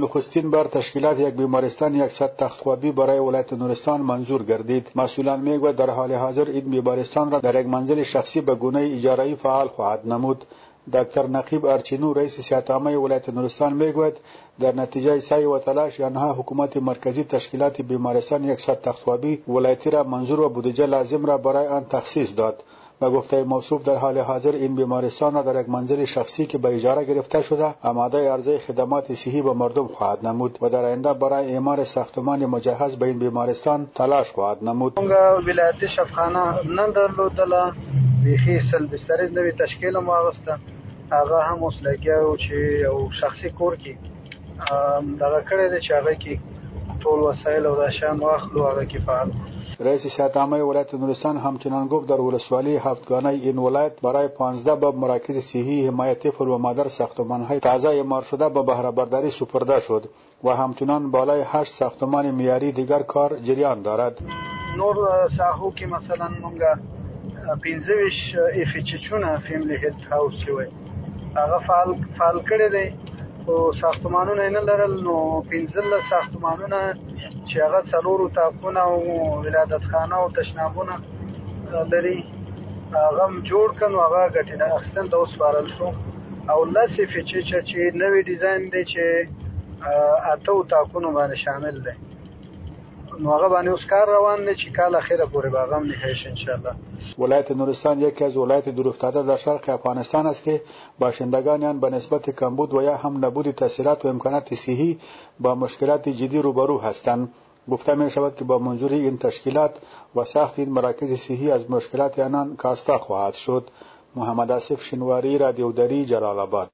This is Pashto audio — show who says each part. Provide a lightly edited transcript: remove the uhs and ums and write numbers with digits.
Speaker 1: نخستین بار تشکیلات یک بیمارستان 100 تختخوابی برای ولایت نورستان منظور گردید. مسئولان میگویند در حال حاضر این بیمارستان را در یک منزل شخصی به گونه اجاره‌ای فعال خواهد نمود. دکتر نقیب ارچینو رئیس صحت عامه ولایت نورستان میگوید در نتیجه سعی و تلاش آنها حکومت مرکزی تشکیلات بیمارستان 100 تختخوابی ولایتی را منظور و بودجه لازم را برای آن تخصیص داد. به گفته موصوف در حال حاضر این بیمارستان را در یک منزل شخصی که به اجاره گرفته شده آماده عرضه خدمات صحی به مردم خواهد نمود و در آینده برای اعمار ساختمان مجهز به این بیمارستان تلاش خواهد نمود.
Speaker 2: ولایت شفاخانه نن درلودله بیخي سل بسترې نوې تشکیل مو واغسته هغه هم اوس لګیا و چې یو شخصي کور کې دغه کړی دی چې هغه کې ټول وسایل او داشان واخلو هغه کې فعال.
Speaker 1: رئیس صحت عامه ولایت نورستان همچنان گفت در ولسوالی هفتگانه این ولایت برای 15 باب مراکز صحی حمایت طفل و مادر ساختمان‌های تازه اعمار شده به بهره برداری سپرده شد و همچنان بالای 8 ساختمان معیاری دیگر کار جریان دارد.
Speaker 2: نور ساحو کې مثلا موږ 15 افیچچونه فیملی هیلث هاوس وي هغه فعال کړی دی او ساختمانونه نه لرل نو 15 ساختمانونه چې هغه څلورو تاپونه او ولادتخانه او تشنابونه لري هغه جوړ کړو هغه ګټه اخستن د اوس فارل شو او لاسې فیچر چې نوې ډیزاین دی چې اته تاپونه باندې شامل دی نو هغه باندې اوس کار روان دی چې کال اخیره پورې به هم نهایش ان شاء الله.
Speaker 1: ولایت نورستان یکی از ولایت دورافتاده در شرق افغانستان است که باشندگان آن به نسبت کمبود و یا هم نبود تسهیلات و امکانات صحی با مشکلات جدی روبرو هستند. گفته می شود که با منظوری این تشکیلات و ساخت این مراکز صحی از مشکلات آنان کاسته خواهد شد. محمد آصف شنواری، رادیو دری، جلال آباد.